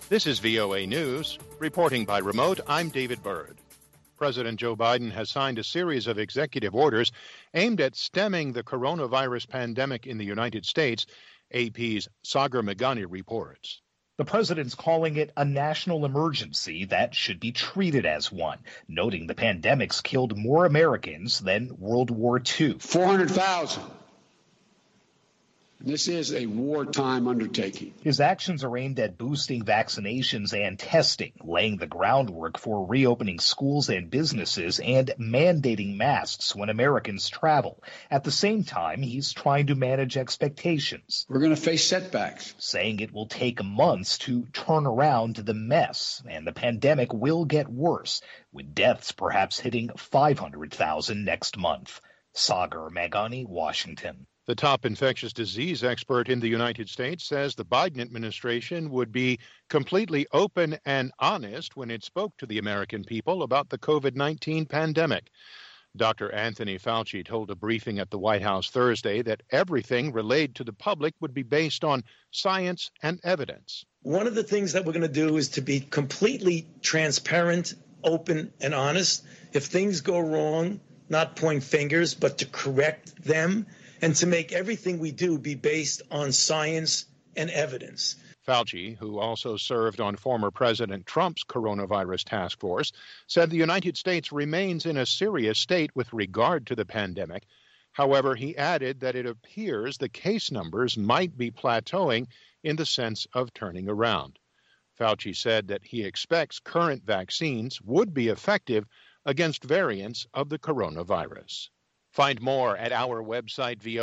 This is VOA News. Reporting by remote, I'm David Byrd. President Joe Biden has signed a series of executive orders aimed at stemming the coronavirus pandemic in the United States, AP's Sagar Meghani reports. The president's calling it a national emergency that should be treated as one, noting the pandemic's killed more Americans than World War II. 400,000. This is a wartime undertaking. His actions are aimed at boosting vaccinations and testing, laying the groundwork for reopening schools and businesses, and mandating masks when Americans travel. At the same time, he's trying to manage expectations. We're going to face setbacks. Saying it will take months to turn around the mess, and the pandemic will get worse, with deaths perhaps hitting 500,000 next month. Sagar Meghani, Washington. The top infectious disease expert in the United States says the Biden administration would be completely open and honest when it spoke to the American people about the COVID-19 pandemic. Dr. Anthony Fauci told a briefing at the White House Thursday that everything relayed to the public would be based on science and evidence. One of the things that we're going to do is to be completely transparent, open, and honest. If things go wrong, not point fingers, but to correct them, and to make everything we do be based on science and evidence. Fauci, who also served on former President Trump's coronavirus task force, said the United States remains in a serious state with regard to the pandemic. However, he added that it appears the case numbers might be plateauing in the sense of turning around. Fauci said that he expects current vaccines would be effective against variants of the coronavirus. Find more at our website,